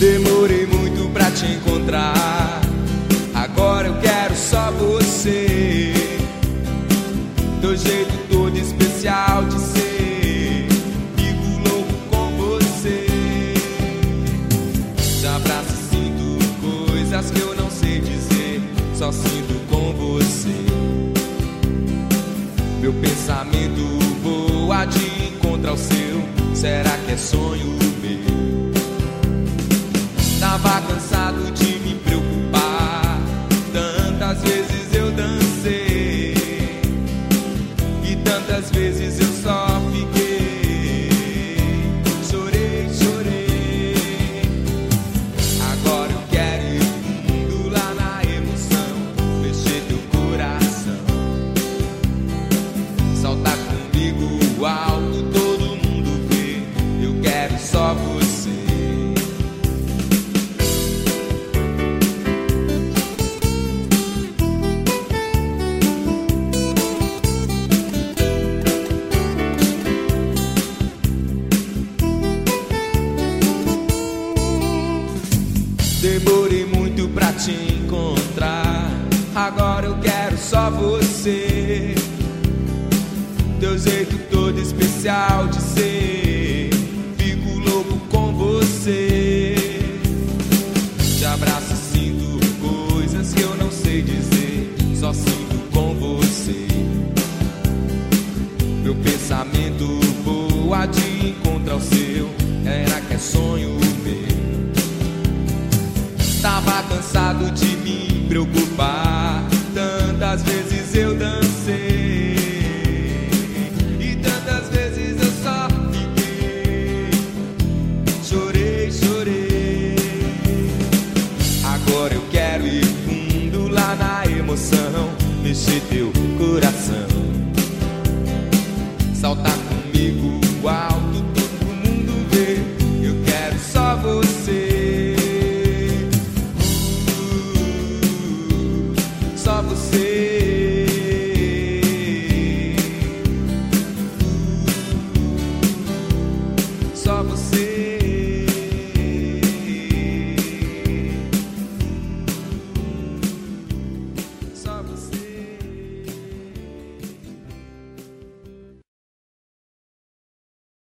Demorei muito pra te encontrar, agora eu quero só você. Teu jeito todo especial de ser, fico louco com você. Te abraço e sinto coisas que eu não sei dizer, só sinto com você. Meu pensamento voa de encontro ao seu, será que é sonho meu? Tava cansado de me preocupar, tantas vezes eu dancei e tantas vezes eu só fiquei. Chorei, chorei. Agora eu quero ir fundo lá na emoção, mexer teu coração, saltar comigo alto, todo mundo vê. Eu quero só você. Demorei muito pra te encontrar, agora eu quero só você. Teu jeito todo especial de ser, fico louco com você. Te abraço e sinto coisas que eu não sei dizer, só sinto com você. Meu pensamento voa de encontro ao seu, será que é sonho meu? Tava cansado de me preocupar,